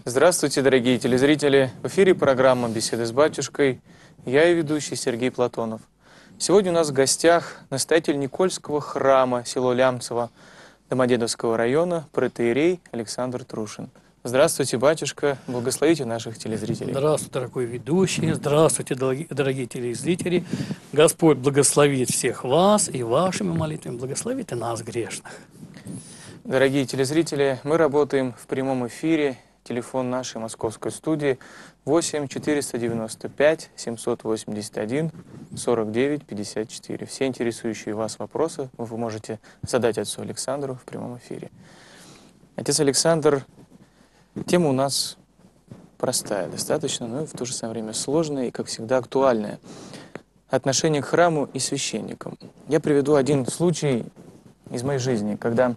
Здравствуйте, дорогие телезрители! В эфире программа «Беседы с батюшкой». Я и ведущий Сергей Платонов. Сегодня у нас в гостях настоятель Никольского храма, село Лямцево, Домодедовского района, протоиерей Александр Трушин. Здравствуйте, батюшка! Благословите наших телезрителей. Здравствуйте, дорогой ведущий! Здравствуйте, дорогие телезрители! Господь благословит всех вас и вашими молитвами благословит и нас, грешных. Дорогие телезрители, мы работаем в прямом эфире. Телефон нашей московской студии 8 495 781 49 54. Все интересующие вас вопросы вы можете задать отцу Александру в прямом эфире. Отец Александр, тема у нас простая достаточно, но и в то же самое время сложная и, как всегда, актуальная. Отношение к храму и священникам. Я приведу один случай из моей жизни, когда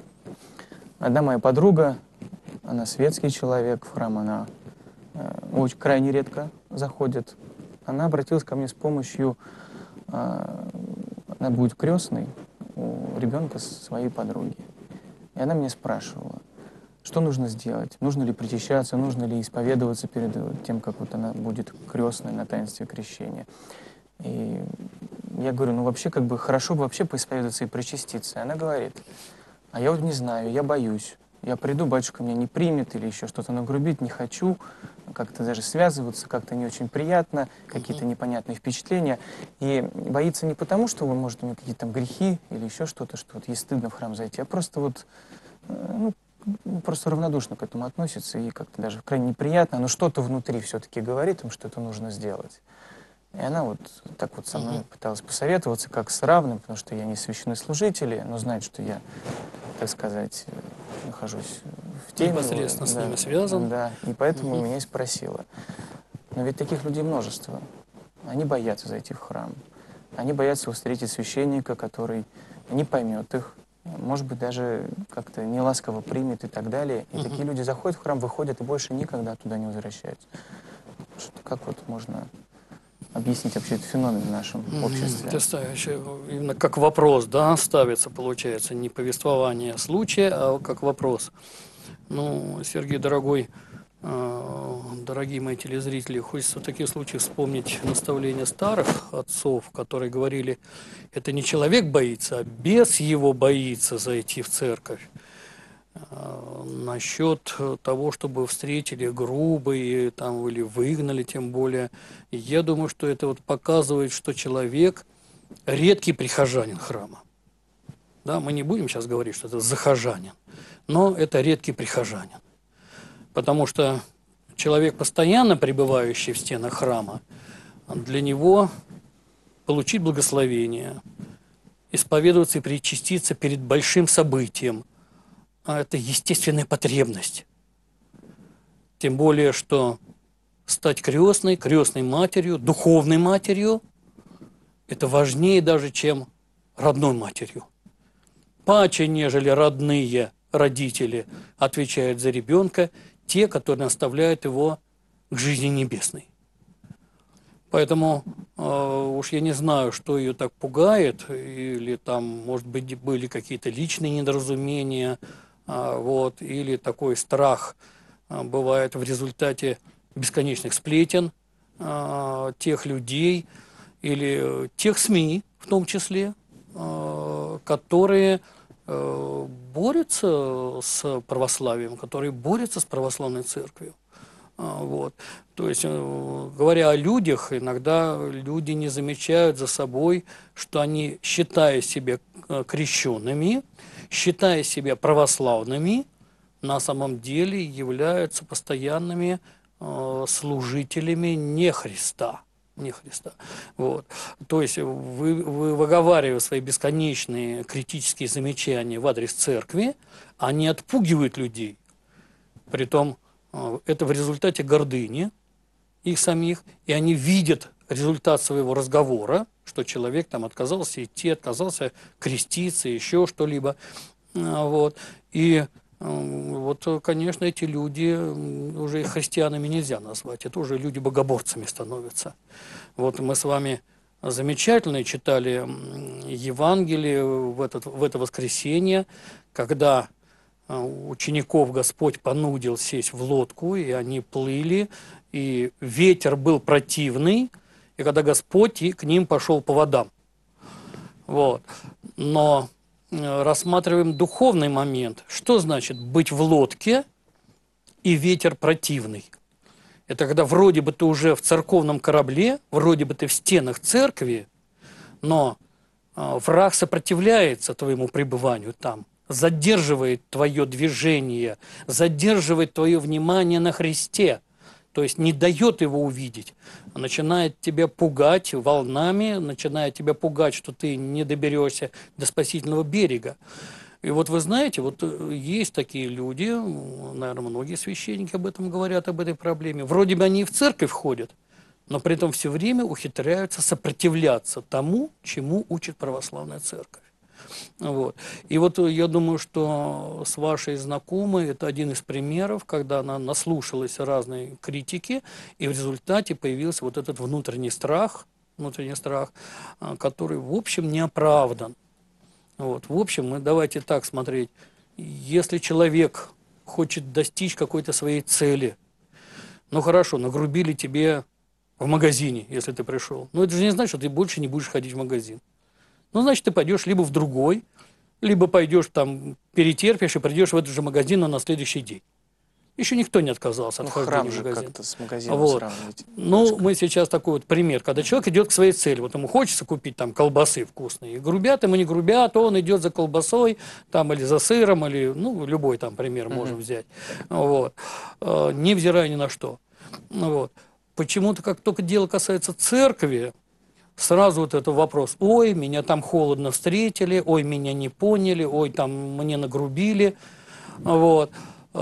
одна моя подруга, она светский человек, в храм она очень крайне редко заходит. Она обратилась ко мне с помощью, она будет крестной у ребенка своей подруги. И она меня спрашивала, что нужно сделать, нужно ли причащаться, нужно ли исповедоваться перед тем, как вот она будет крестной на таинстве крещения. И я говорю, ну вообще как бы хорошо бы вообще поисповедоваться и причаститься. И она говорит, а я вот не знаю, я боюсь. Я приду, батюшка меня не примет или еще что-то нагрубить, не хочу, как-то даже связываться, как-то не очень приятно, какие-то непонятные впечатления. И боится не потому, что он может иметь какие-то там грехи или еще что-то, что вот ей стыдно в храм зайти, а просто вот, ну, просто равнодушно к этому относится и как-то даже крайне неприятно, но что-то внутри все-таки говорит им, что это нужно сделать. И она вот так вот со мной пыталась посоветоваться, как с равным, потому что я не священнослужитель, но знает, что я, так сказать, нахожусь в теме. Непосредственно с ними связан. Да, и поэтому меня и спросила. Но ведь таких людей множество. Они боятся зайти в храм. Они боятся встретить священника, который не поймет их, может быть, даже как-то неласково примет и так далее. И такие люди заходят в храм, выходят и больше никогда туда не возвращаются. Как вот можно объяснить вообще этот феномен в нашем обществе? Ты ставишь именно как вопрос, да, ставится, получается, не повествование случая, а как вопрос. Ну, Сергей, дорогой, дорогие мои телезрители, хочется в таких случаях вспомнить наставления старых отцов, которые говорили, это не человек боится, а бес его боится зайти в церковь. Насчет того, чтобы встретили грубо и там, или выгнали, тем более, я думаю, что это вот показывает, что человек редкий прихожанин храма. Да, мы не будем сейчас говорить, что это захожанин, но это редкий прихожанин. Потому что человек, постоянно пребывающий в стенах храма, для него получить благословение, исповедоваться и причаститься перед большим событием, это естественная потребность. Тем более, что стать крестной, крестной матерью, духовной матерью, это важнее даже, чем родной матерью. Паче, нежели родные родители отвечают за ребенка, те, которые наставляют его к жизни небесной. Поэтому уж я не знаю, что ее так пугает, или там, может быть, были какие-то личные недоразумения, вот, или такой страх бывает в результате бесконечных сплетен тех людей или тех СМИ, в том числе, которые борются с православием, которые борются с православной церковью. Вот. То есть, говоря о людях, иногда люди не замечают за собой, что они, считая себя крещенными, считая себя православными, на самом деле являются постоянными служителями не Христа. Не Христа. Вот. То есть, выговаривая свои бесконечные критические замечания в адрес церкви, они отпугивают людей. Притом, это в результате гордыни их самих, и они видят результат своего разговора, что человек там отказался идти, отказался креститься, еще что-либо. Вот. И вот, конечно, эти люди, уже христианами нельзя назвать, это уже люди-богоборцами становятся. Вот мы с вами замечательно читали Евангелие в это воскресенье, когда учеников Господь понудил сесть в лодку, и они плыли, и ветер был противный, и когда Господь к ним пошел по водам. Вот. Но рассматриваем духовный момент. Что значит быть в лодке и ветер противный? Это когда вроде бы ты уже в церковном корабле, вроде бы ты в стенах церкви, но враг сопротивляется твоему пребыванию там, задерживает твое движение, задерживает твое внимание на Христе, то есть не дает его увидеть, начинает тебя пугать волнами, начинает тебя пугать, что ты не доберешься до спасительного берега. И вот вы знаете, вот есть такие люди, наверное, многие священники об этом говорят, об этой проблеме. Вроде бы они и в церковь ходят, но при этом все время ухитряются сопротивляться тому, чему учит православная церковь. Вот. И вот я думаю, что с вашей знакомой это один из примеров, когда она наслушалась разной критики, и в результате появился вот этот внутренний страх, который, в общем, не оправдан. Вот. В общем, давайте так смотреть. Если человек хочет достичь какой-то своей цели, ну хорошо, нагрубили тебе в магазине, если ты пришел. Но это же не значит, что ты больше не будешь ходить в магазин. Ну, значит, ты пойдешь либо в другой, либо пойдешь там, перетерпишь и придешь в этот же магазин, но на следующий день. Еще никто не отказался от хождения в магазин. Как-то с магазином вот. сравнивать. Ну, мы сейчас такой вот пример, когда человек идет к своей цели, вот ему хочется купить там колбасы вкусные, и грубят ему не грубят, он идет за колбасой там, или за сыром, или, ну, любой там пример можем взять, вот. Невзирая ни на что. Вот. Почему-то, как только дело касается церкви, сразу вот этот вопрос: ой, меня там холодно встретили, ой, меня не поняли, ой, там мне нагрубили. Вот.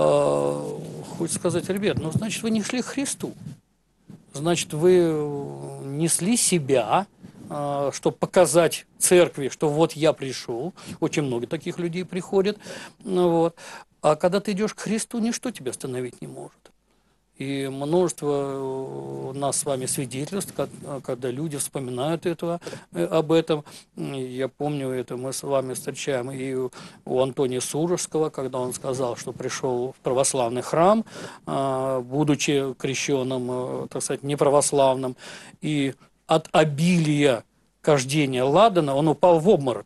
Хочется сказать: ребят, ну, значит, вы не шли к Христу. Значит, вы несли себя, чтобы показать церкви, что вот я пришел. Очень много таких людей приходят. Вот. А когда ты идешь к Христу, ничто тебя остановить не может. И множество у нас с вами свидетельств, когда люди вспоминают об этом. Я помню это, мы с вами встречаем и у Антония Сурожского, когда он сказал, что пришел в православный храм, будучи крещенным, так сказать, неправославным, и от обилия кождения ладана он упал в обморок.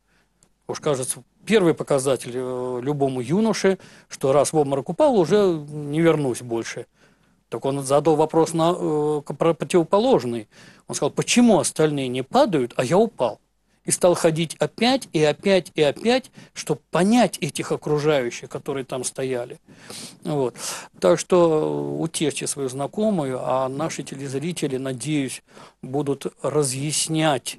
Уж кажется, первый показатель любому юноше, что раз в обморок упал, уже не вернусь больше. Так он задал вопрос противоположный. Он сказал: почему остальные не падают, а я упал? И стал ходить опять, и опять, и опять, чтобы понять этих окружающих, которые там стояли. Вот. Так что утешьте свою знакомую, а наши телезрители, надеюсь, будут разъяснять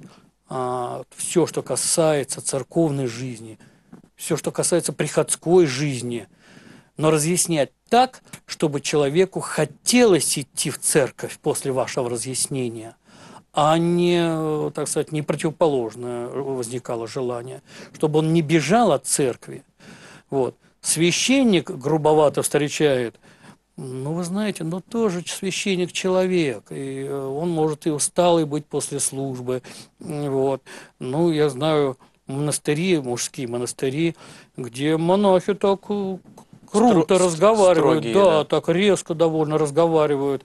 все, что касается церковной жизни, все, что касается приходской жизни, но разъяснять так, чтобы человеку хотелось идти в церковь после вашего разъяснения, а не, так сказать, не противоположное возникало желание, чтобы он не бежал от церкви. Вот. Священник грубовато встречает: ну, вы знаете, ну, тоже священник человек, и он может и усталый быть после службы. Вот. Ну, я знаю монастыри, мужские монастыри, где монахи так круто разговаривают, строгие, да, так резко довольно разговаривают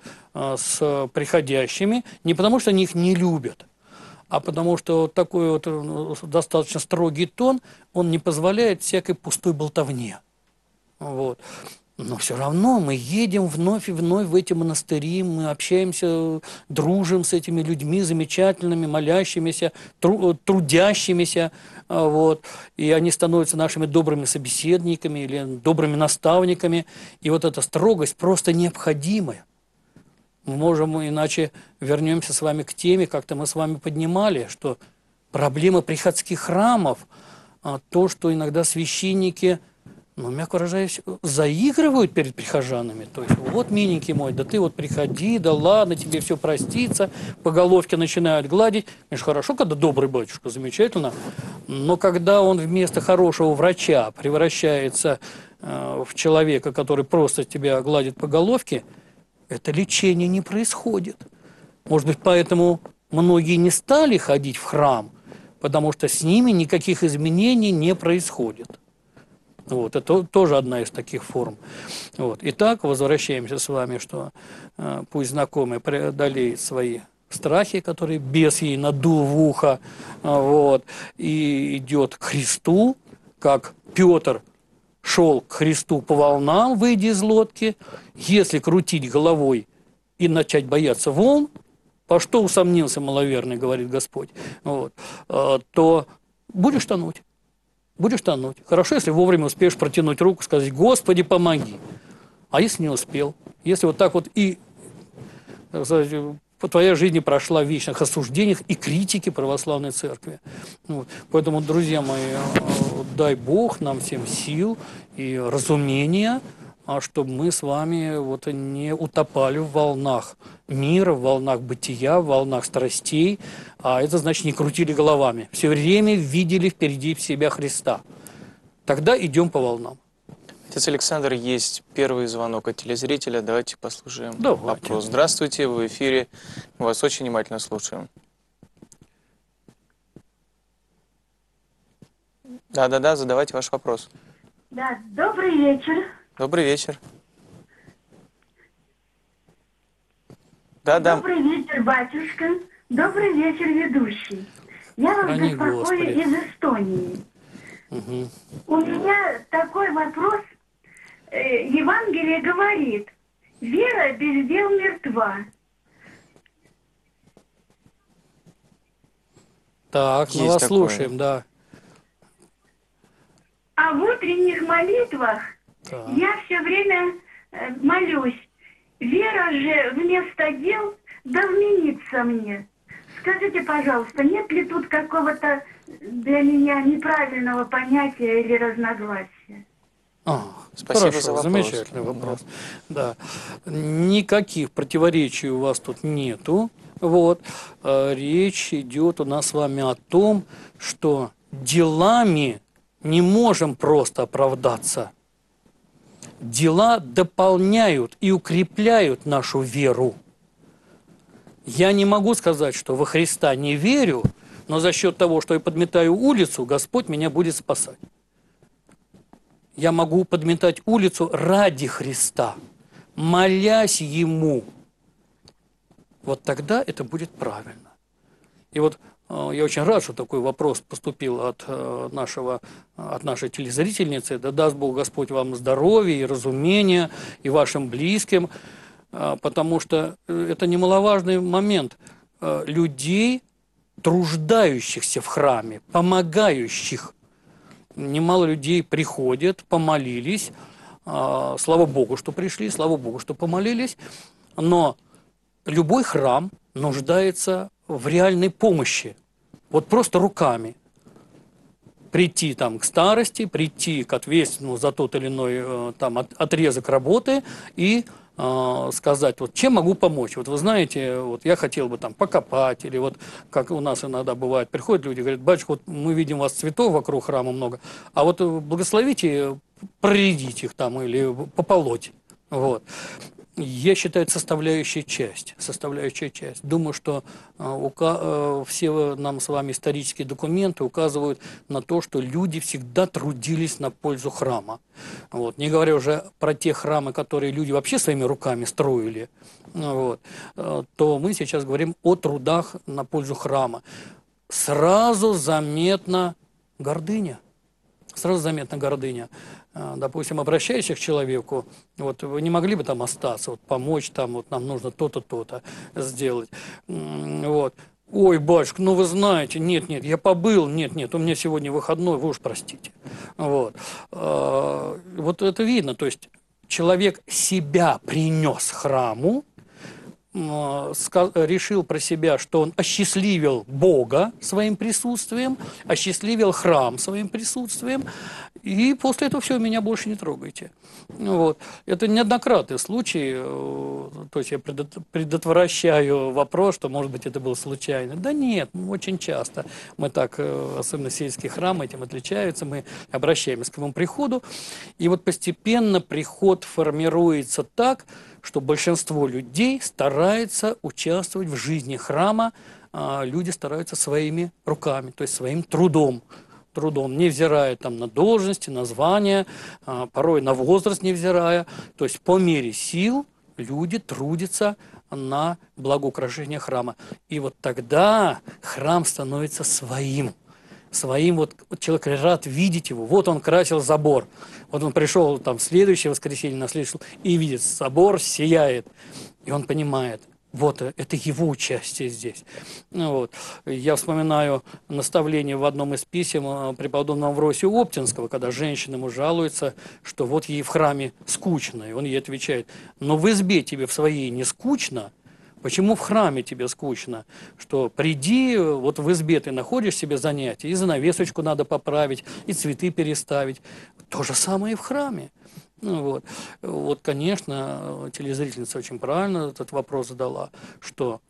с приходящими, не потому что они их не любят, а потому что вот такой вот достаточно строгий тон, он не позволяет всякой пустой болтовне. Вот. Но все равно мы едем вновь и вновь в эти монастыри, мы общаемся, дружим с этими людьми замечательными, молящимися, трудящимися, вот, и они становятся нашими добрыми собеседниками или добрыми наставниками. И вот эта строгость просто необходимая. Мы можем, иначе вернемся с вами к теме, как-то мы с вами поднимали, что проблема приходских храмов, то, что иногда священники, ну, мягко выражаясь, заигрывают перед прихожанами. То есть: вот, миленький мой, да ты вот приходи, да ладно, тебе все простится. По головке начинают гладить. Конечно, хорошо, когда добрый батюшка, замечательно. Но когда он вместо хорошего врача превращается в человека, который просто тебя гладит по головке, это лечение не происходит. Может быть, поэтому многие не стали ходить в храм, потому что с ними никаких изменений не происходит. Вот, это тоже одна из таких форм. Вот. Итак, возвращаемся с вами, что пусть знакомый преодолеет свои страхи, которые бес ей надул в ухо, вот, и идет к Христу, как Петр шел к Христу по волнам, выйдя из лодки. Если крутить головой и начать бояться волн, по что усомнился маловерный, говорит Господь, вот, то будешь тонуть. Будешь тонуть. Хорошо, если вовремя успеешь протянуть руку, сказать: «Господи, помоги». А если не успел? Если вот так вот и твоя жизнь прошла в вечных осуждениях и критике православной церкви. Вот. Поэтому, друзья мои, дай Бог нам всем сил и разумения, чтобы мы с вами вот не утопали в волнах мира, в волнах бытия, в волнах страстей, а это значит не крутили головами. Все время видели впереди себя Христа. Тогда идем по волнам. Отец Александр, есть первый звонок от телезрителя. Давайте послушаем вопрос. Здравствуйте, вы в эфире. Мы вас очень внимательно слушаем. Да, задавайте ваш вопрос. Да, добрый вечер. Добрый вечер. Добрый вечер, батюшка. Добрый вечер, ведущий. Я вас беспокою из Эстонии. Угу. У меня такой вопрос. Евангелие говорит: вера без дел мертва. Так, мы вас слушаем, да. А в утренних молитвах я все время молюсь: вера же вместо дел да вменится мне. Скажите, пожалуйста, нет ли тут какого-то для меня неправильного понятия или разногласия? Спасибо Хорошо, за вопрос. Замечательный вопрос. Да. Никаких противоречий у вас тут нету. Вот. Речь идет у нас с вами о том, что делами не можем просто оправдаться. Дела дополняют и укрепляют нашу веру. Я не могу сказать, что во Христа не верю, но за счет того, что я подметаю улицу, Господь меня будет спасать. Я могу подметать улицу ради Христа, молясь Ему. Вот тогда это будет правильно. И вот я очень рад, что такой вопрос поступил от нашей телезрительницы. Да даст Бог Господь вам здоровья и разумения, и вашим близким, потому что это немаловажный момент. Людей, труждающихся в храме, помогающих. Немало людей приходят, помолились. Слава Богу, что пришли, слава Богу, что помолились. Но любой храм нуждается в реальной помощи. Вот просто руками. Прийти там к старости, прийти к ответственному за тот или иной там отрезок работы и сказать, вот чем могу помочь. Вот вы знаете, вот я хотел бы там покопать, или вот как у нас иногда бывает, приходят люди, говорят: батюшка, вот мы видим у вас цветов вокруг храма много, а вот благословите проредить их там или пополоть. Вот. Я считаю, это составляющая часть. Думаю, что все нам с вами исторические документы указывают на то, что люди всегда трудились на пользу храма. Вот. Не говоря уже про те храмы, которые люди вообще своими руками строили, вот, то мы сейчас говорим о трудах на пользу храма. Сразу заметна гордыня. Допустим, обращаешься к человеку: вот вы не могли бы там остаться, вот помочь там, вот нам нужно то-то, то-то сделать. Вот. Ой, батюшка, ну вы знаете, нет, я побыл, нет, у меня сегодня выходной, вы уж простите. Вот. Вот это видно, то есть человек себя принес храму, решил про себя, что он осчастливил Бога своим присутствием, осчастливил храм своим присутствием, и после этого все, меня больше не трогайте. Вот. Это неоднократный случай, то есть я предотвращаю вопрос, что, может быть, это было случайно. Да нет, очень часто мы так, особенно сельские храмы, этим отличаются, мы обращаемся к своему приходу, и вот постепенно приход формируется так, что большинство людей старается участвовать в жизни храма, люди стараются своими руками, то есть своим трудом. трудом, невзирая там на должности, на звания, порой на возраст невзирая. То есть по мере сил люди трудятся на благоукрашение храма. И вот тогда храм становится своим. Своим вот человек рад видеть его. Вот он красил забор. Вот он пришел там в следующее воскресенье, на следующее, и видит, собор сияет. И он понимает, вот это его участие здесь. Вот. Я вспоминаю наставление в одном из писем преподобного Амвросия Оптинского, когда женщина ему жалуется, что вот ей в храме скучно. И он ей отвечает, но в избе тебе в своей не скучно, почему в храме тебе скучно? Что приди, вот в избе ты находишь себе занятия, и занавесочку надо поправить, и цветы переставить. То же самое и в храме. Вот, конечно, телезрительница очень правильно этот вопрос задала, что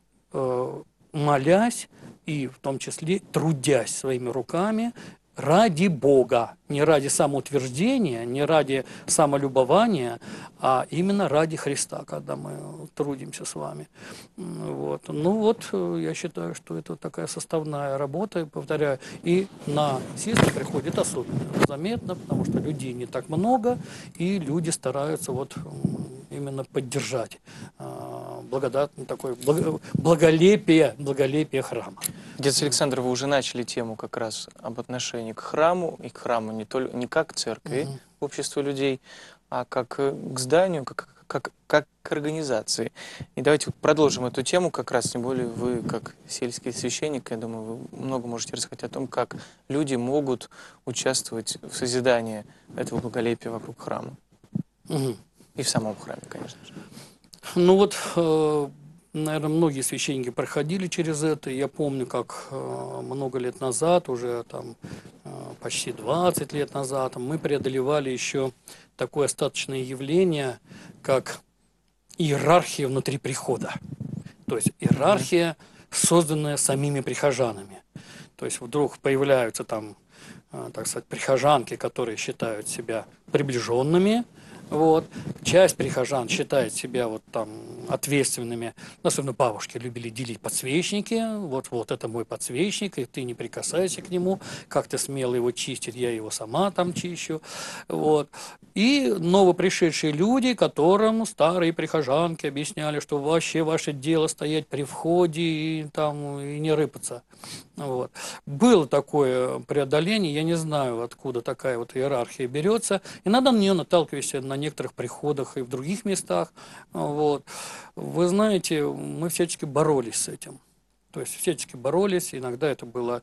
молясь и в том числе трудясь своими руками ради Бога, не ради самоутверждения, не ради самолюбования, а именно ради Христа, когда мы трудимся с вами. Вот. Ну вот, я считаю, что это такая составная работа, повторяю, и на съезд приходит особенно заметно, потому что людей не так много, и люди стараются вот именно поддержать благодатное такое благолепие храма. Отец Александр, вы уже начали тему как раз об отношении к храму, и к храму не как к церкви, обществу людей, а как к зданию, как к организации. И давайте продолжим эту тему, как раз, тем более вы, как сельский священник, я думаю, вы много можете рассказать о том, как люди могут участвовать в созидании этого благолепия вокруг храма. И в самом храме, конечно же. Ну вот, наверное, многие священники проходили через это. Я помню, как много лет назад, уже там почти 20 лет назад, мы преодолевали еще такое остаточное явление, как иерархия внутри прихода. То есть иерархия, созданная самими прихожанами. То есть вдруг появляются там, так сказать, прихожанки, которые считают себя приближенными. Вот. Часть прихожан считает себя вот там ответственными. Особенно бабушки любили делить подсвечники. Вот это мой подсвечник, и ты не прикасайся к нему. Как ты смело его чистить, я его сама там чищу. Вот. И новопришедшие люди, которым старые прихожанки объясняли, что вообще ваше дело стоять при входе и, там, и не рыпаться. Вот. Было такое преодоление, я не знаю, откуда такая вот иерархия берется. Иногда на нее наталкиваешься на некоторых приходах и в других местах. Вот. Вы знаете, мы всячески боролись с этим. То есть всячески боролись, иногда это было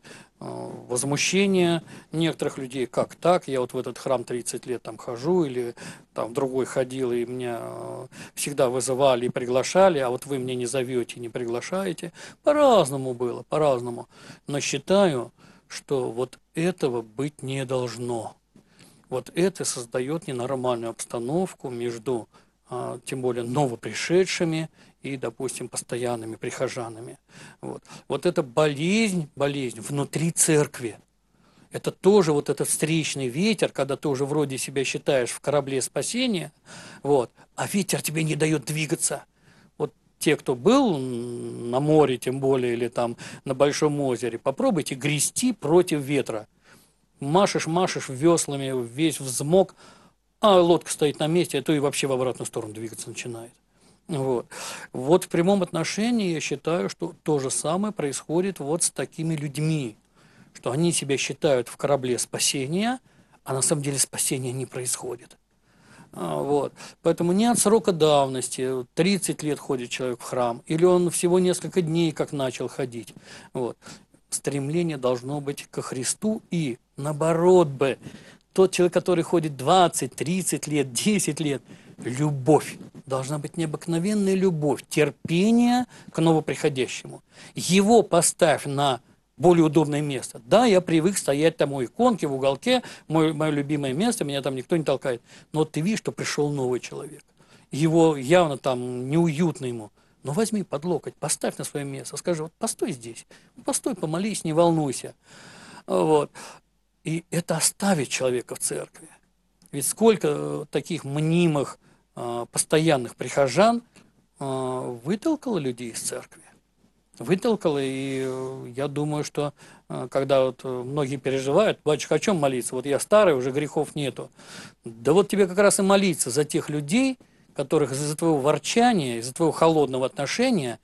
возмущение некоторых людей, как так, я вот в этот храм 30 лет там хожу, или там в другой ходил, и меня всегда вызывали и приглашали, а вот вы меня не зовете, не приглашаете. По-разному было, по-разному. Но считаю, что вот этого быть не должно. Вот это создает ненормальную обстановку между, тем более, новопришедшими и, допустим, постоянными прихожанами. Вот эта болезнь внутри церкви. Это тоже вот этот встречный ветер, когда ты уже вроде себя считаешь в корабле спасения, вот, а ветер тебе не дает двигаться. Вот те, кто был на море, тем более, или там на Большом озере, попробуйте грести против ветра. Машешь веслами, весь взмок, а лодка стоит на месте, а то и вообще в обратную сторону двигаться начинает. Вот в прямом отношении я считаю, что то же самое происходит вот с такими людьми, что они себя считают в корабле спасения, а на самом деле спасения не происходит. Поэтому не от срока давности, 30 лет ходит человек в храм, или он всего несколько дней как начал ходить. Стремление должно быть ко Христу, и наоборот бы, тот человек, который ходит 20, 30 лет, 10 лет, любовь. Должна быть необыкновенная любовь, терпение к новоприходящему. Его поставь на более удобное место. Да, я привык стоять там у иконки в уголке, мое любимое место, меня там никто не толкает. Но вот ты видишь, что пришел новый человек. Его явно там неуютно ему. Но возьми под локоть, поставь на свое место, скажи, вот постой здесь, постой, помолись, не волнуйся. И это оставит человека в церкви. Ведь сколько таких мнимых, постоянных прихожан вытолкало людей из церкви. Вытолкало, и я думаю, что когда вот многие переживают, батюшка, о чем молиться? Вот я старый, уже грехов нету. Да вот тебе как раз и молиться за тех людей, которых из-за твоего ворчания, из-за твоего холодного отношения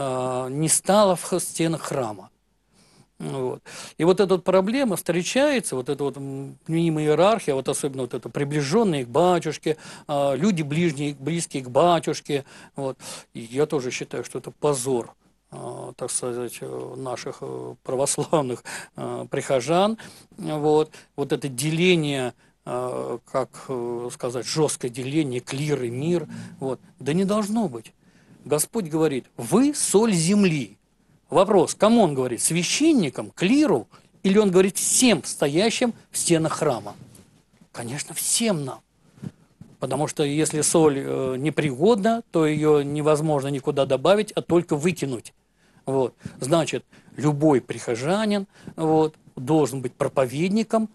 не стало в стенах храма. Вот. И вот эта вот проблема встречается, вот эта вот мнимая иерархия, вот особенно вот это приближенные к батюшке, люди близкие к батюшке. Вот. И я тоже считаю, что это позор, так сказать, наших православных прихожан. Вот это деление, как сказать, жесткое деление, клир и мир, вот, да не должно быть. Господь говорит, вы соль земли. Вопрос, кому он говорит, священникам, клиру, или он говорит всем стоящим в стенах храма? Конечно, всем нам. Потому что если соль непригодна, то ее невозможно никуда добавить, а только выкинуть. Вот. Значит, любой прихожанин вот, должен быть проповедником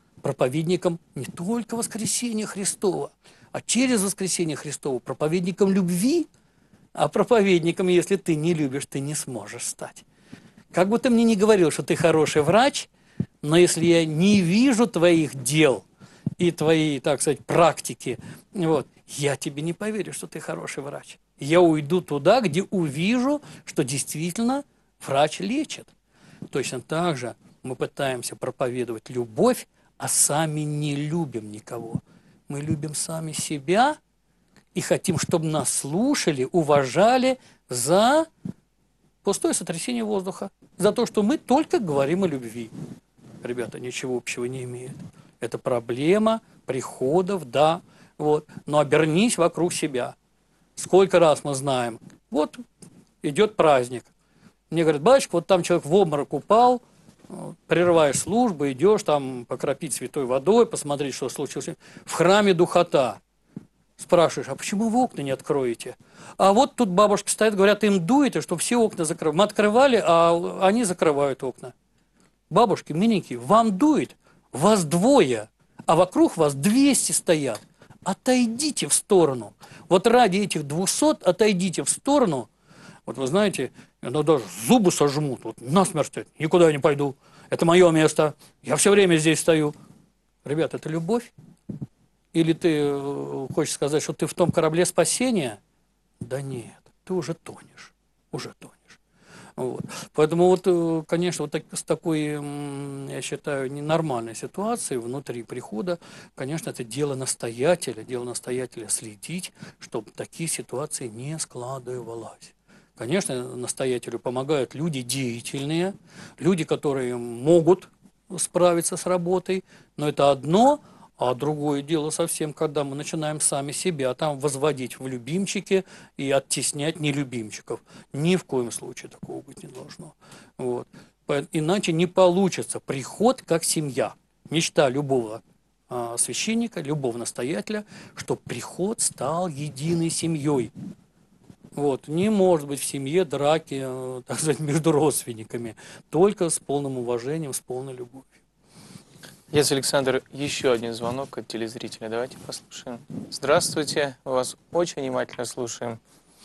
не только воскресения Христова, а через воскресение Христова проповедником любви, а проповедником, если ты не любишь, ты не сможешь стать. Как бы ты мне ни говорил, что ты хороший врач, но если я не вижу твоих дел и твоей, так сказать, практики, вот, я тебе не поверю, что ты хороший врач. Я уйду туда, где увижу, что действительно врач лечит. Точно так же мы пытаемся проповедовать любовь, а сами не любим никого. Мы любим сами себя и хотим, чтобы нас слушали, уважали за пустое сотрясение воздуха, за то, что мы только говорим о любви. Ребята, ничего общего не имеет. Это проблема приходов, да, вот, но обернись вокруг себя. Сколько раз мы знаем, вот идет праздник. Мне говорят, батюшка, вот там человек в обморок упал, прерываешь службу, идешь там покропить святой водой, посмотреть, что случилось. В храме духота. Спрашиваешь, а почему вы окна не откроете? А вот тут бабушки стоят, говорят, им дует, и что все окна закрывают. Мы открывали, а они закрывают окна. Бабушки, миленькие, вам дует, вас двое, а вокруг вас 200 стоят. Отойдите в сторону. Вот ради этих 200 отойдите в сторону. Вот вы знаете, иногда даже зубы сожмут, вот насмерть, никуда я не пойду. Это мое место, я все время здесь стою. Ребят, это любовь? Или ты хочешь сказать, что ты в том корабле спасения? Да нет, ты уже тонешь, Вот. Поэтому, вот, конечно, вот с такой, я считаю, ненормальной ситуацией внутри прихода, конечно, это дело настоятеля следить, чтобы такие ситуации не складывалось. Конечно, настоятелю помогают люди деятельные, люди, которые могут справиться с работой, но это одно. А другое дело совсем, когда мы начинаем сами себя там возводить в любимчики и оттеснять нелюбимчиков. Ни в коем случае такого быть не должно. Вот. Иначе не получится приход как семья. Мечта любого священника, любого настоятеля, чтобы приход стал единой семьей. Вот. Не может быть в семье драки, так сказать, между родственниками. Только с полным уважением, с полной любовью. Есть, Александр, еще один звонок от телезрителя. Давайте послушаем. Здравствуйте, мы вас очень внимательно слушаем.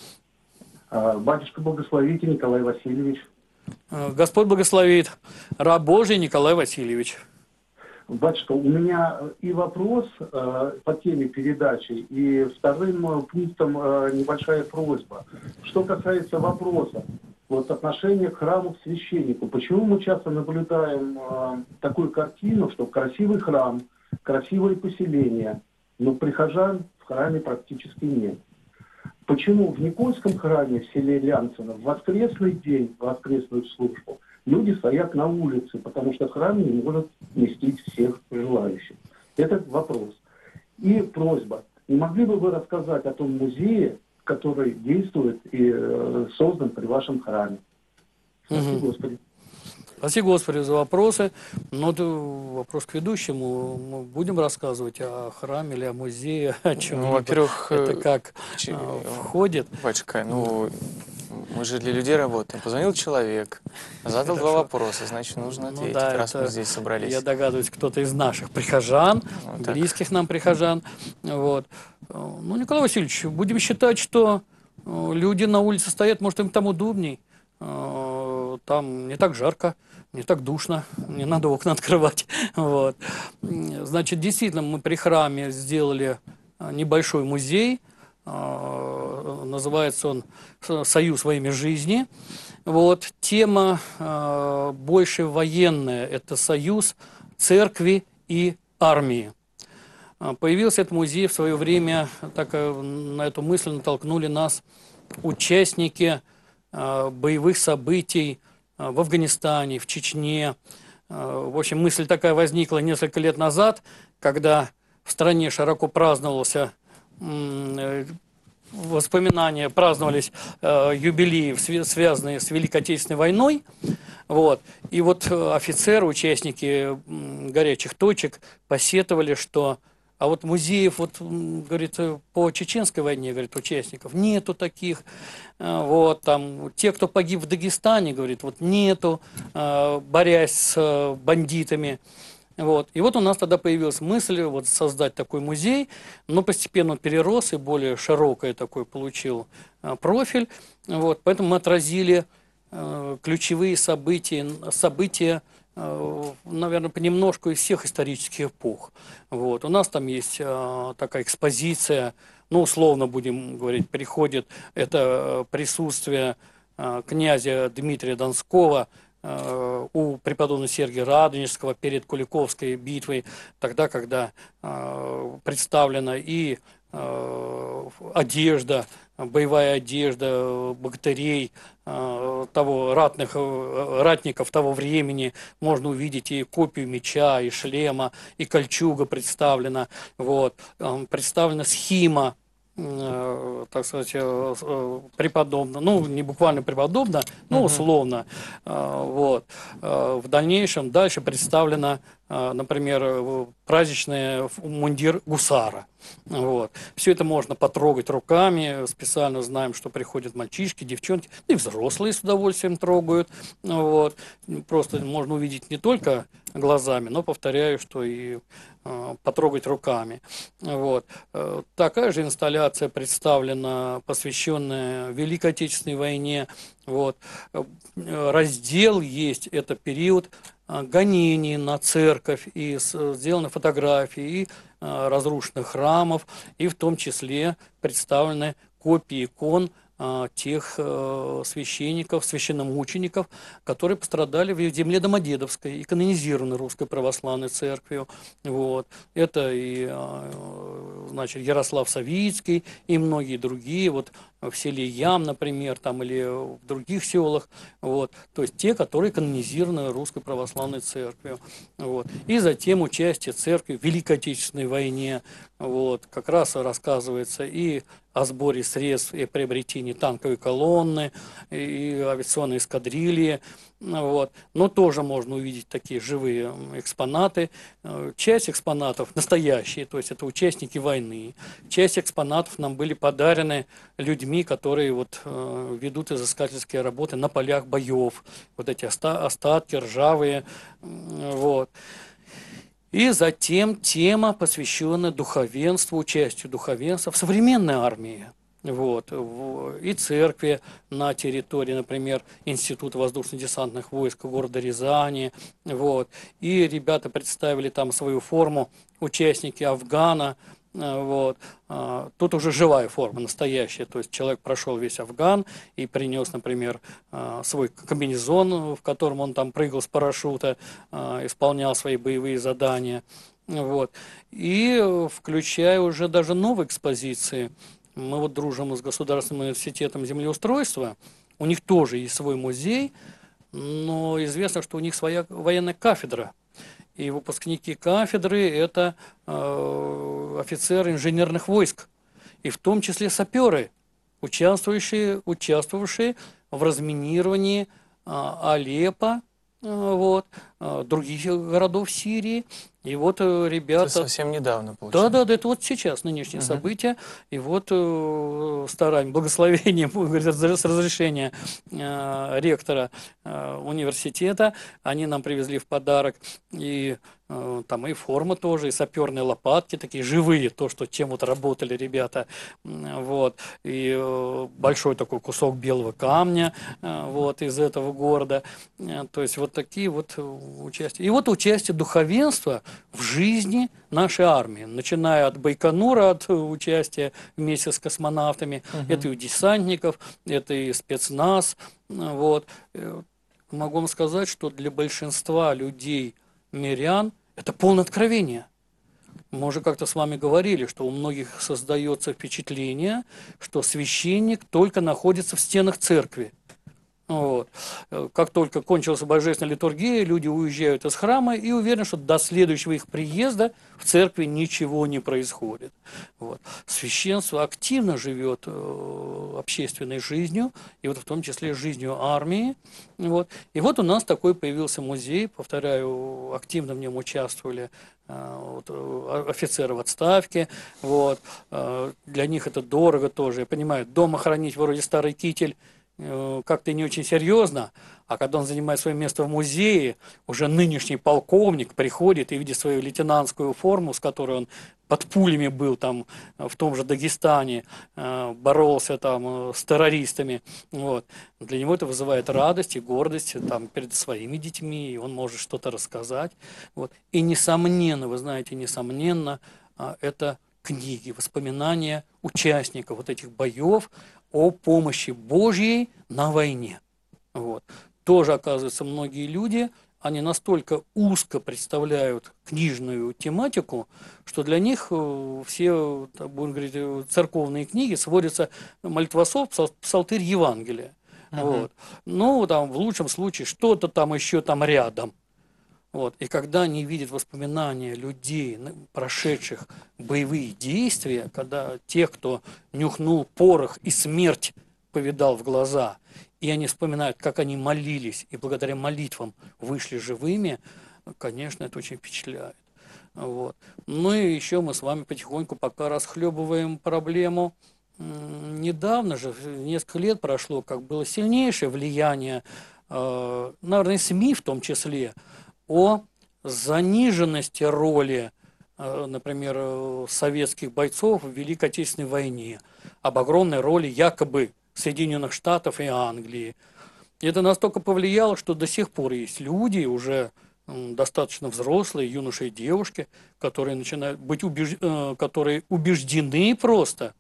Батюшка благословите, Николай Васильевич. Господь благословит. Раб Божий Николай Васильевич. Батюшка, у меня и вопрос по теме передачи, и вторым пунктом небольшая просьба. Что касается вопроса, вот отношение к храму, к священнику. Почему мы часто наблюдаем такую картину, что красивый храм, красивое поселение, но прихожан в храме практически нет? Почему в Никольском храме в селе Лянцино в воскресный день, в воскресную службу, люди стоят на улице, потому что храм не может вместить всех желающих? Это вопрос. И просьба. Не могли бы вы рассказать о том музее, который действует и создан при вашем храме? Спасибо, Господи. Спасибо, Господи, за вопросы. Но вопрос к ведущему. Мы будем рассказывать о храме или о музее, о чем? Ну, во-первых, это как входит? Батюшка, ну, мы же для людей работаем. Позвонил человек, задал два вопроса, значит, нужно ответить, да, раз мы здесь собрались. Я догадываюсь, кто-то из наших прихожан, близких нам прихожан. Вот. Ну, Николай Васильевич, будем считать, что люди на улице стоят, может, им там удобней. там не так жарко, не так душно, не надо окна открывать. Вот. Значит, действительно, мы при храме сделали небольшой музей, называется он «Союз во имя жизни». Вот. Тема больше военная, это союз церкви и армии. Появился этот музей в свое время, так на эту мысль натолкнули нас участники боевых событий в Афганистане, в Чечне. В общем, мысль такая возникла несколько лет назад, когда в стране широко праздновался воспоминания, праздновались юбилеи, связанные с Великой Отечественной войной. Вот. И вот офицеры, участники горячих точек посетовали, что а вот музеев, вот, говорит, по Чеченской войне, говорит, участников нету таких. Вот, там, те, кто погиб в Дагестане, говорит, вот нету, борясь с бандитами. Вот. И вот у нас тогда появилась мысль вот, создать такой музей, но постепенно он перерос и более широкое такой получил профиль. Вот. Поэтому мы отразили ключевые события, наверное, понемножку из всех исторических эпох. Вот. У нас там есть такая экспозиция, ну, условно будем говорить, приходит это присутствие князя Дмитрия Донского у преподобного Сергия Радонежского перед Куликовской битвой, тогда, когда представлена и одежда, боевая одежда богатырей, ратников того времени, можно увидеть и копию меча, и шлема, и кольчуга представлена, вот, представлена схима, так сказать, преподобно, ну, не буквально преподобно, но условно. Вот. В дальнейшем дальше представлено, например, праздничный мундир гусара. Вот. Все это можно потрогать руками, специально знаем, что приходят мальчишки, девчонки, и взрослые с удовольствием трогают. Вот. Просто можно увидеть не только глазами, но, повторяю, что и потрогать руками. Вот. Такая же инсталляция представлена, посвященная Великой Отечественной войне. Вот. Раздел есть, это период гонений на церковь, и сделаны фотографии и разрушенных храмов, и в том числе представлены копии икон тех священников, священномучеников, которые пострадали в земле Домодедовской и канонизированы Русской Православной Церковью. Вот. Это и, значит, Ярослав Савицкий и многие другие, вот в селе Ям, например, там, или в других селах, вот. То есть те, которые канонизированы Русской Православной Церковью. Вот. И затем участие церкви в Великой Отечественной войне, вот, как раз рассказывается и о сборе средств и приобретении танковой колонны, и авиационной эскадрильи. Вот. Но тоже можно увидеть такие живые экспонаты. Часть экспонатов настоящие, то есть это участники войны. Часть экспонатов нам были подарены людьми, которые вот, ведут изыскательские работы на полях боев. Вот эти остатки ржавые. Вот. И затем тема, посвященная духовенству, участию духовенства в современной армии. Вот. И церкви на территории, например, Института воздушно-десантных войск города Рязани. Вот. И ребята представили там свою форму, участники Афгана. Вот. Тут уже живая форма, настоящая. То есть человек прошел весь Афган и принес, например, свой комбинезон, в котором он там прыгал с парашюта, исполнял свои боевые задания. Вот. И включая уже даже новые экспозиции. Мы вот дружим с Государственным университетом землеустройства. У них тоже есть свой музей, но известно, что у них своя военная кафедра. И выпускники кафедры – это офицеры инженерных войск, и в том числе саперы, участвовавшие в разминировании Алеппо, вот, других городов Сирии. И вот ребята... Это совсем недавно получилось. Да, это вот сейчас нынешние события. И вот старанием, благословением, с разрешения ректора университета, они нам привезли в подарок и там и форма тоже, и саперные лопатки, такие живые, то, что чем вот работали ребята, вот, и большой такой кусок белого камня, вот, из этого города, то есть вот такие вот участия. И вот участие духовенства в жизни нашей армии, начиная от Байконура, от участия вместе с космонавтами, это и у десантников, это и спецназ, вот. Могу вам сказать, что для большинства людей, мирян, это полное откровение. Мы уже как-то с вами говорили, что у многих создается впечатление, что священник только находится в стенах церкви. Вот. Как только кончилась божественная литургия, люди уезжают из храма и уверены, что до следующего их приезда в церкви ничего не происходит. Вот. Священство активно живет общественной жизнью, и вот в том числе жизнью армии. Вот. И вот у нас такой появился музей, повторяю, активно в нем участвовали офицеры в отставке. Вот. Для них это дорого тоже. Я понимаю, дома хранить вроде старый китель как-то не очень серьезно, а когда он занимает свое место в музее, уже нынешний полковник приходит и видит свою лейтенантскую форму, с которой он под пулями был там в том же Дагестане, боролся там с террористами. Вот. Для него это вызывает радость и гордость там, перед своими детьми, и он может что-то рассказать. Вот. И несомненно, вы знаете, несомненно, это книги, воспоминания участников вот этих боев о помощи Божьей на войне. Вот. Тоже, оказывается, многие люди, они настолько узко представляют книжную тематику, что для них все, будем говорить, церковные книги сводятся молитвослов, псалтырь Евангелия. Вот. Ну, там, в лучшем случае, что-то там еще там рядом. Вот. И когда они видят воспоминания людей, прошедших боевые действия, когда тех, кто нюхнул порох и смерть повидал в глаза, и они вспоминают, как они молились, и благодаря молитвам вышли живыми, конечно, это очень впечатляет. Вот. Ну и еще мы с вами потихоньку пока расхлебываем проблему. Недавно же, несколько лет прошло, как было сильнейшее влияние, наверное, СМИ в том числе, о заниженности роли, например, советских бойцов в Великой Отечественной войне, об огромной роли якобы Соединенных Штатов и Англии. И это настолько повлияло, что до сих пор есть люди, уже достаточно взрослые, юноши и девушки, которые начинают быть которые убеждены просто,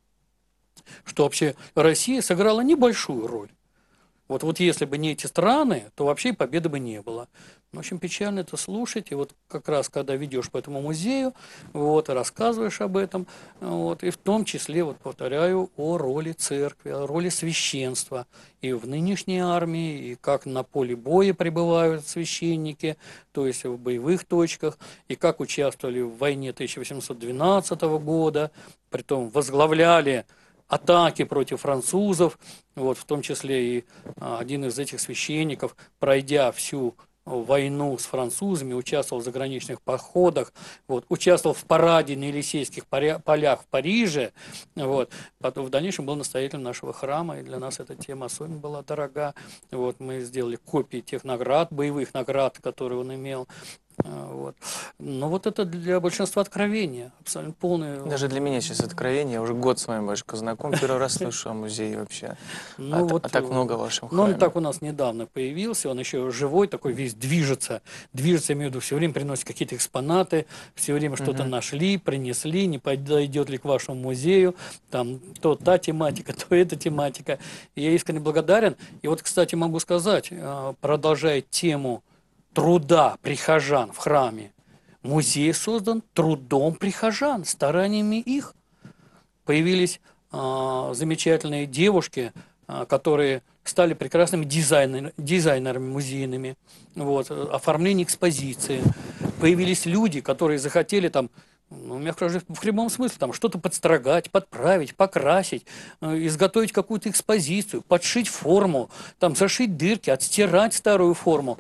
что вообще Россия сыграла небольшую роль. Вот если бы не эти страны, то вообще победы бы не было. В общем, печально это слушать. И вот как раз, когда ведешь по этому музею, вот, и рассказываешь об этом, вот, и в том числе, вот, повторяю, о роли церкви, о роли священства и в нынешней армии, и как на поле боя пребывают священники, то есть в боевых точках, и как участвовали в войне 1812 года, притом возглавляли атаки против французов, вот, в том числе и один из этих священников, пройдя всю войну с французами, участвовал в заграничных походах, вот, участвовал в параде на Елисейских полях в Париже, вот, потом в дальнейшем был настоятелем нашего храма, и для нас эта тема особенно была дорога. Вот, мы сделали копии тех наград, боевых наград, которые он имел. Вот. Но вот это для большинства откровения, абсолютно полное. Даже для меня сейчас откровение, я уже год с вами, Башка, знаком, первый раз слышу о музее вообще. А так много в вашем храме. Ну, он так у нас недавно появился, он еще живой, такой весь движется, я имею в виду, все время приносит какие-то экспонаты, все время что-то нашли, принесли, не подойдет ли к вашему музею, там то та тематика, то эта тематика. И я искренне благодарен. И вот, кстати, могу сказать, продолжая тему труда прихожан в храме. Музей создан трудом прихожан, стараниями их. Появились замечательные девушки, которые стали прекрасными дизайнерами музейными, вот, оформление экспозиции. Появились люди, которые захотели там, ну, мягко говоря, в прямом смысле, там что-то подстрогать, подправить, покрасить, изготовить какую-то экспозицию, подшить форму, там зашить дырки, отстирать старую форму.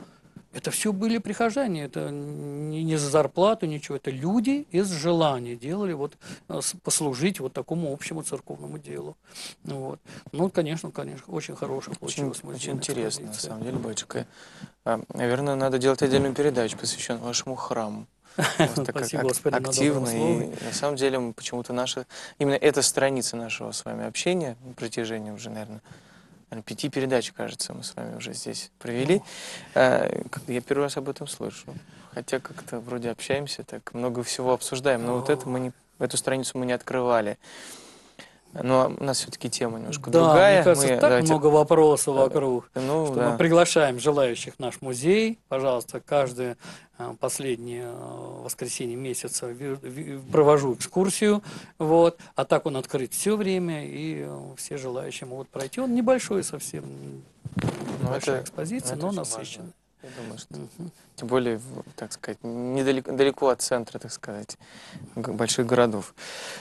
Это все были прихожане, это не за зарплату, ничего, это люди из желания делали вот послужить вот такому общему церковному делу. Вот. Ну, конечно, очень хорошая получилась Очень музейная интересно, на экспозиция. самом деле, батюшка. Наверное, надо делать отдельную передачу, посвященную вашему храму. У вас так Спасибо, Господи, на добром активно, слове. и на самом деле почему-то именно эта страница нашего с вами общения, на протяжении уже, наверное, 5 передач, кажется, мы с вами уже здесь провели. Я первый раз об этом слышу. Хотя как-то вроде общаемся, так много всего обсуждаем, но вот эту страницу мы не открывали. Но у нас все-таки тема немножко Да, другая. мне кажется, так много вопросов вокруг, Ну, что да. мы приглашаем желающих в наш музей. Пожалуйста, каждое последнее воскресенье месяца провожу экскурсию. Вот. А так он открыт все время, и все желающие могут пройти. Он небольшой совсем, небольшая экспозиция, но насыщенная. Я думаю, что тем более, так сказать, далеко от центра, так сказать, больших городов.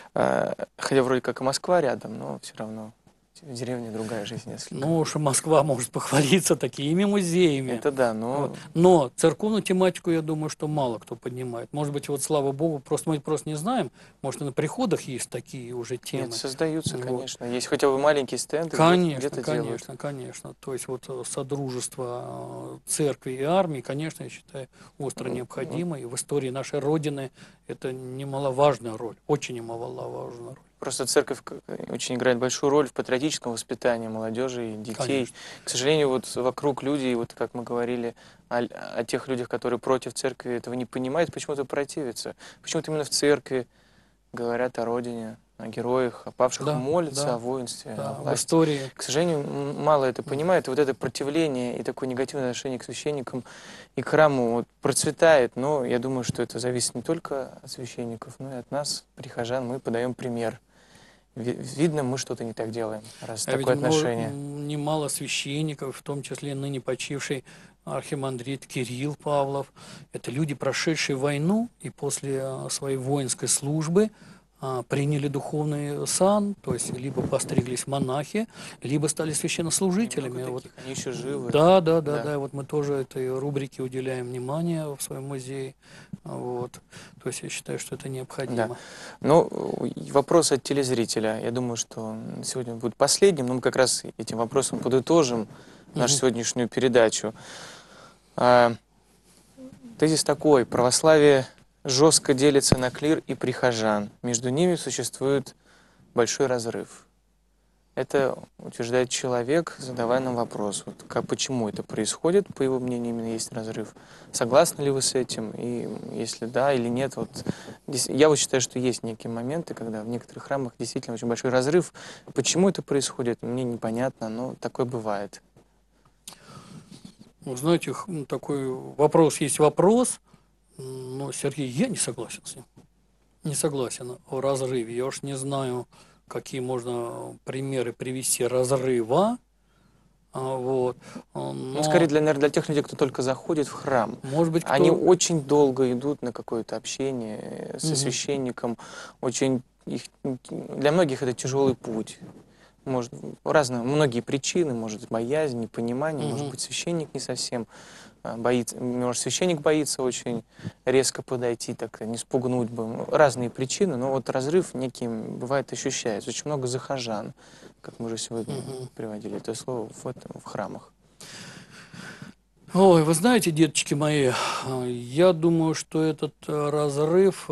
Хотя вроде как и Москва рядом, но все равно в деревне другая жизнь несколько. Ну уж Москва может похвалиться такими музеями. Это да, но... Вот. Но церковную тематику, я думаю, что мало кто поднимает. Может быть, вот слава Богу, мы просто не знаем. Может, и на приходах есть такие уже темы. Нет, создаются, Вот. конечно. Есть хотя бы маленькие стенды, где-то делают. Конечно. То есть вот содружество церкви и армии, конечно, я считаю, остро необходимо. И в истории нашей Родины это немаловажная роль, очень немаловажная роль. Просто церковь очень играет большую роль в патриотическом воспитании молодежи и детей. Конечно. К сожалению, вот вокруг людей, вот как мы говорили о тех людях, которые против церкви, этого не понимают, почему-то противятся. Почему-то именно в церкви говорят о родине, о героях, о павших, молятся о воинстве, о власти. В истории. К сожалению, мало это понимает. И вот это противление и такое негативное отношение к священникам и к храму вот процветает. Но я думаю, что это зависит не только от священников, но и от нас, прихожан. Мы подаем пример. Видно, мы что-то не так делаем, раз такое отношение. Немало священников, в том числе ныне почивший архимандрит Кирилл Павлов. Это люди, прошедшие войну и после своей воинской службы приняли духовный сан, то есть либо постриглись монахи, либо стали священнослужителями. Вот. Они еще живы. Да. Вот мы тоже этой рубрике уделяем внимание в своем музее. Вот. То есть я считаю, что это необходимо. Да. Ну, вопрос от телезрителя. Я думаю, что он сегодня будет последним, но мы как раз этим вопросом подытожим нашу сегодняшнюю передачу. Тезис такой: православие жестко делится на клир и прихожан. Между ними существует большой разрыв. Это утверждает человек, задавая нам вопрос, почему это происходит, по его мнению, именно есть разрыв. Согласны ли вы с этим? И если да или нет, я считаю, что есть некие моменты, когда в некоторых храмах действительно очень большой разрыв. Почему это происходит, мне непонятно, но такое бывает. Вы знаете, такой вопрос есть вопрос, но, Сергей, я не согласен с ним. Не согласен о разрыве. Я уж не знаю, какие можно примеры привести разрыва. Вот. Но... скорее, наверное, для тех людей, кто только заходит в храм. Может быть, они очень долго идут на какое-то общение со священником. Для многих это тяжелый путь. Может, многие причины, может, боязнь, непонимание, может быть, священник не совсем боится, может, священник боится очень резко подойти, так не спугнуть бы. Разные причины, но вот разрыв некий бывает ощущается. Очень много захожан, как мы уже сегодня приводили это слово, в храмах. Ой, вы знаете, деточки мои, я думаю, что этот разрыв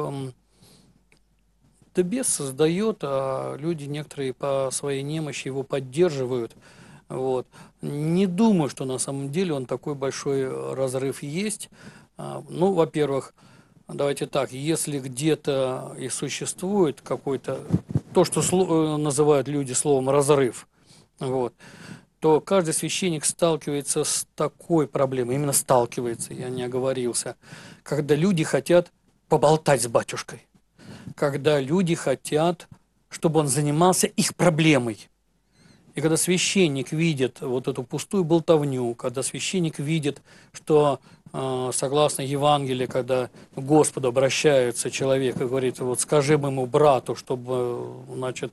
бес создает, а люди некоторые по своей немощи его поддерживают. Вот. Не думаю, что на самом деле он такой большой разрыв есть. Ну, во-первых, давайте так, если где-то и существует какой-то, то, что называют люди словом разрыв, вот, то каждый священник сталкивается с такой проблемой, именно сталкивается, я не оговорился, когда люди хотят поболтать с батюшкой, когда люди хотят, чтобы он занимался их проблемой. И когда священник видит вот эту пустую болтовню, когда священник видит, что согласно Евангелию, когда к Господу обращается человек и говорит, вот скажи моему брату, чтобы, значит,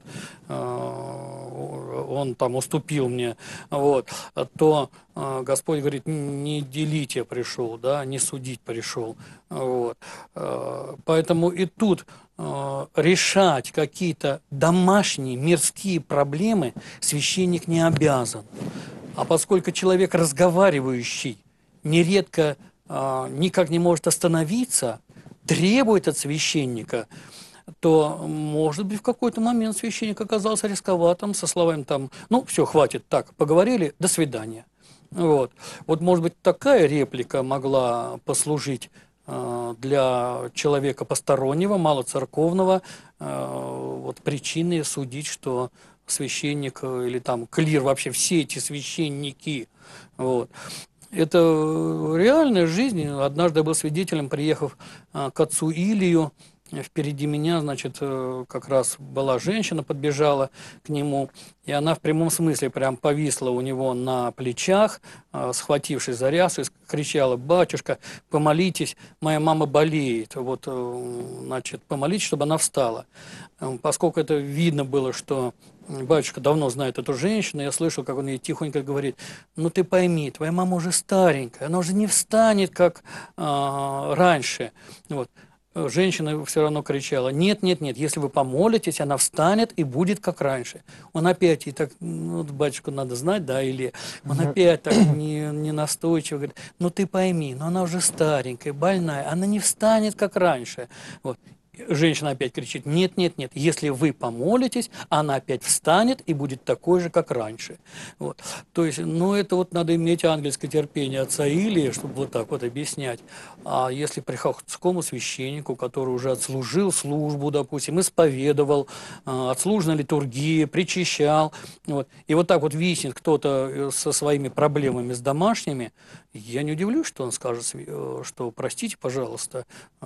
он там уступил мне, вот, то Господь говорит, не делить я пришел, да, не судить пришел. Вот. Поэтому и тут решать какие-то домашние мирские проблемы священник не обязан. А поскольку человек разговаривающий нередко никак не может остановиться, требует от священника, то, может быть, в какой-то момент священник оказался рисковатым со словами там, ну, все, хватит, так, поговорили, до свидания. Вот, может быть, такая реплика могла послужить для человека постороннего, малоцерковного, вот причины судить, что священник или там клир, вообще все эти священники, вот. Это реальная жизнь. Однажды я был свидетелем, приехав к отцу Илию, впереди меня, значит, как раз была женщина, подбежала к нему, и она в прямом смысле прям повисла у него на плечах, схватившись за рясу, и кричала: «Батюшка, помолитесь, моя мама болеет, вот, значит, помолитесь, чтобы она встала». Поскольку это видно было, что батюшка давно знает эту женщину, я слышал, как он ей тихонько говорит: ну ты пойми, твоя мама уже старенькая, она уже не встанет, как раньше. Вот. Женщина все равно кричала: нет, нет, нет, если вы помолитесь, она встанет и будет как раньше. Он опять, и так, ну, батюшку надо знать, да, или он опять так не настойчиво говорит: ну ты пойми, но она уже старенькая, больная, она не встанет как раньше. Вот. Женщина опять кричит: нет, нет, нет, если вы помолитесь, она опять встанет и будет такой же, как раньше. Вот. То есть, ну, это вот надо иметь ангельское терпение отца Илии, чтобы вот так вот объяснять. А если приходскому священнику, который уже отслужил службу, допустим, исповедовал, отслужена литургия, причащал, вот, и вот так вот виснет кто-то со своими проблемами с домашними, я не удивлюсь, что он скажет, что простите, пожалуйста,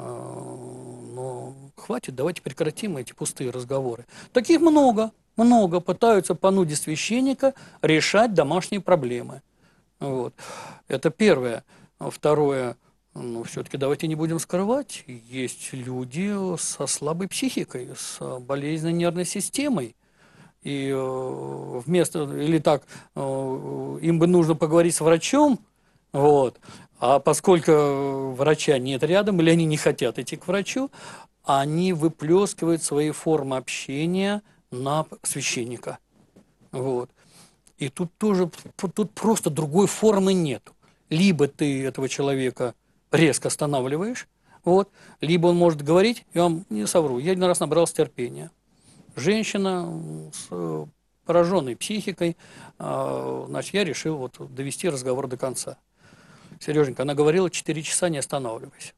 но хватит, давайте прекратим эти пустые разговоры. Таких много пытаются понудить священника решать домашние проблемы. Вот. Это первое. Второе, ну, все-таки давайте не будем скрывать, есть люди со слабой психикой, с болезненной нервной системой. И вместо, или так, им бы нужно поговорить с врачом, вот, а поскольку врача нет рядом, или они не хотят идти к врачу, они выплескивают свои формы общения на священника. Вот. И тут тоже, тут просто другой формы нет. Либо ты этого человека резко останавливаешь, вот, либо он может говорить, я вам не совру, я один раз набрался терпения. Женщина с пораженной психикой, значит, я решил вот довести разговор до конца. Сереженька, она говорила 4 часа, не останавливайся.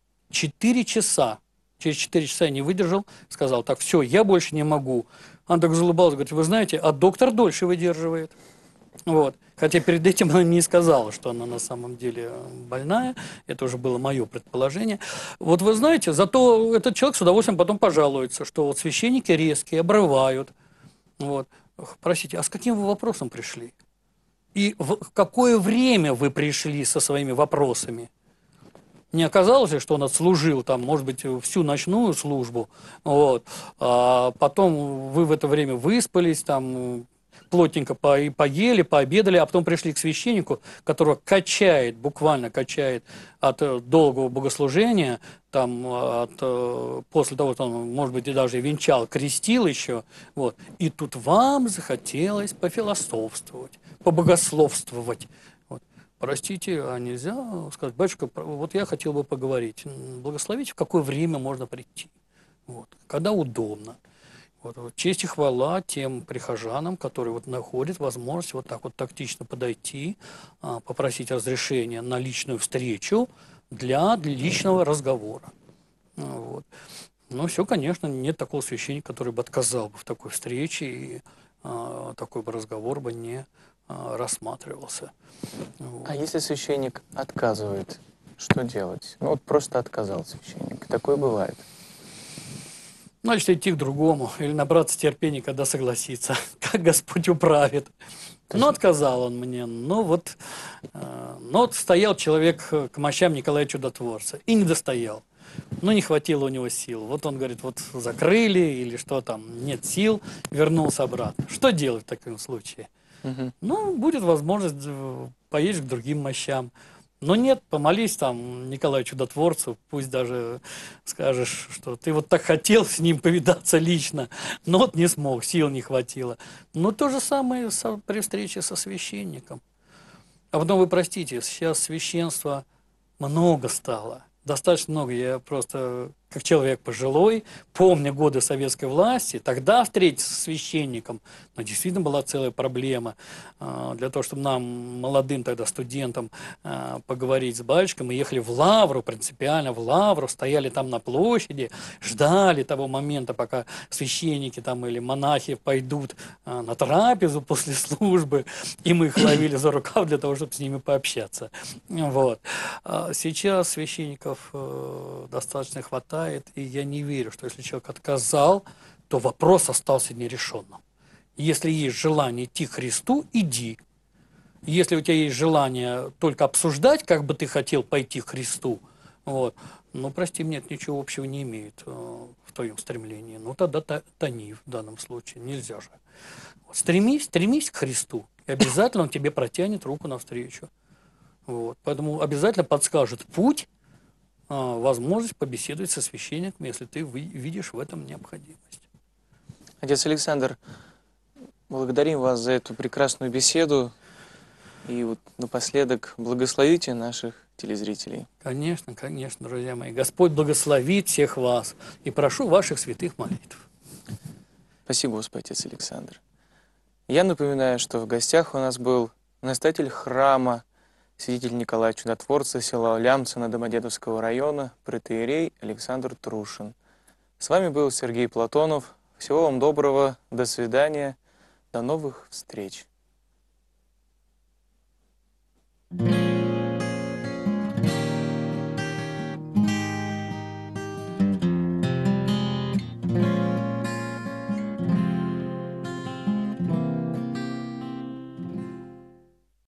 4 часа. Через 4 часа я не выдержал, сказал: так, все, я больше не могу. Она так залыбалась, говорит: вы знаете, а доктор дольше выдерживает. Вот. Хотя перед этим она не сказала, что она на самом деле больная. Это уже было мое предположение. Вот вы знаете, зато этот человек с удовольствием потом пожалуется, что вот священники резкие, обрывают. Вот. Простите, а с каким вы вопросом пришли? И в какое время вы пришли со своими вопросами? Не оказалось ли, что он отслужил там, может быть, всю ночную службу, вот, а потом вы в это время выспались, там, плотненько поели, пообедали, а потом пришли к священнику, которого качает, буквально качает от долгого богослужения, там, после того, что он, может быть, и даже венчал, крестил еще, вот, и тут вам захотелось пофилософствовать, побогословствовать. Простите, а нельзя сказать: батюшка, вот я хотел бы поговорить. Благословите, в какое время можно прийти. Вот, когда удобно. Вот, честь и хвала тем прихожанам, которые вот находят возможность вот так вот тактично подойти, попросить разрешения на личную встречу для личного разговора. Вот. Но все, конечно, нет такого священника, который бы отказал бы в такой встрече, и такой бы разговор бы не рассматривался. Вот. А если священник отказывает, что делать? Ну вот просто отказал священник. Такое бывает. Значит, идти к другому или набраться терпения, когда согласится. как Господь управит. Но отказал он мне. Ну вот стоял человек к мощам Николая Чудотворца и не достоял. Ну, не хватило у него сил. Вот он говорит, вот закрыли или что там, нет сил, вернулся обратно. Что делать в таком случае? Ну, будет возможность поесть к другим мощам. Но нет, помолись там Николаю Чудотворцу, пусть даже скажешь, что ты вот так хотел с ним повидаться лично, но вот не смог, сил не хватило. Но то же самое при встрече со священником. А потом, вы простите, сейчас священства много стало. Достаточно много. Я просто, как человек пожилой, помню годы советской власти, тогда встретиться со священником, но действительно была целая проблема. Для того, чтобы нам, молодым тогда студентам, поговорить с батюшкой, мы ехали в Лавру, принципиально в Лавру, стояли там на площади, ждали того момента, пока священники там или монахи пойдут на трапезу после службы, и мы их ловили за рукав для того, чтобы с ними пообщаться. Вот. Сейчас священников достаточно хватает, и я не верю, что если человек отказал, то вопрос остался нерешенным. Если есть желание идти к Христу, иди. Если у тебя есть желание только обсуждать, как бы ты хотел пойти к Христу, вот, ну, прости, мне это ничего общего не имеет в твоем стремлении. Ну, тогда тони в данном случае, нельзя же. Вот, стремись к Христу, и обязательно он тебе протянет руку навстречу. Вот, поэтому обязательно подскажет путь, возможность побеседовать со священником, если ты видишь в этом необходимость. Отец Александр, благодарим вас за эту прекрасную беседу. И вот напоследок благословите наших телезрителей. Конечно, конечно, друзья мои. Господь благословит всех вас. И прошу ваших святых молитв. Спасибо, Господи, отец Александр. Я напоминаю, что в гостях у нас был настоятель храма, святитель Николая Чудотворца, села Лямцина Домодедовского района, протоиерей Александр Трушин. С вами был Сергей Платонов. Всего вам доброго, до свидания, до новых встреч.